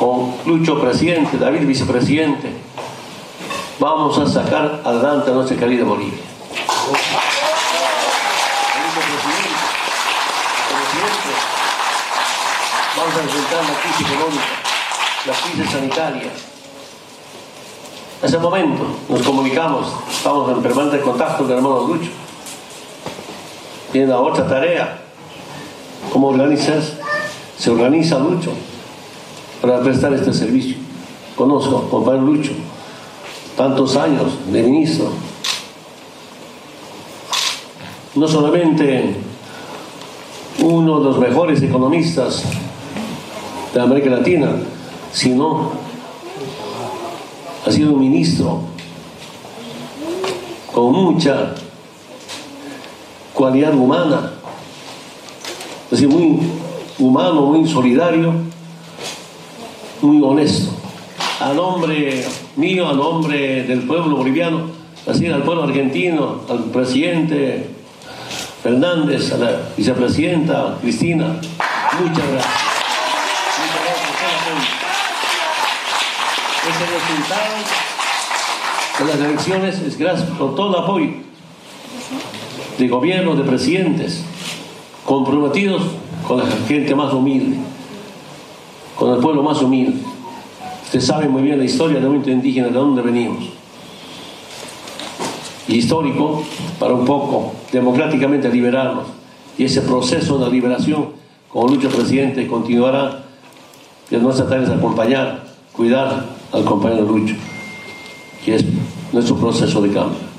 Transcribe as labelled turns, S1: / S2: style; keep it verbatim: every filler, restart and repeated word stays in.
S1: con Lucho presidente, David vicepresidente, vamos a sacar adelante a nuestra querida Bolivia. Vamos a enfrentar la crisis económica, la crisis sanitaria. En ese momento nos comunicamos, estamos en permanente contacto con el hermano Lucho. Tiene la otra tarea, cómo organizas, se organiza Lucho para prestar este servicio. Conozco al compañero Lucho, tantos años de ministro. No solamente uno de los mejores economistas de América Latina, sino ha sido un ministro con mucha cualidad humana, es decir, muy humano, muy solidario, muy honesto. A nombre mío, a nombre del pueblo boliviano, así al pueblo argentino, al presidente Fernández, a la vicepresidenta Cristina, muchas gracias. Muchas gracias por el apoyo. Ese resultado de las elecciones es gracias por todo el apoyo de gobierno, de presidentes comprometidos con la gente más humilde, con el pueblo más humilde. Ustedes saben muy bien la historia del movimiento indígena, de dónde venimos. Y histórico para un poco democráticamente liberarnos. Y ese proceso de liberación, como Lucho presidente, continuará. Que nuestra tarea es acompañar, cuidar al compañero Lucho, que es nuestro proceso de cambio.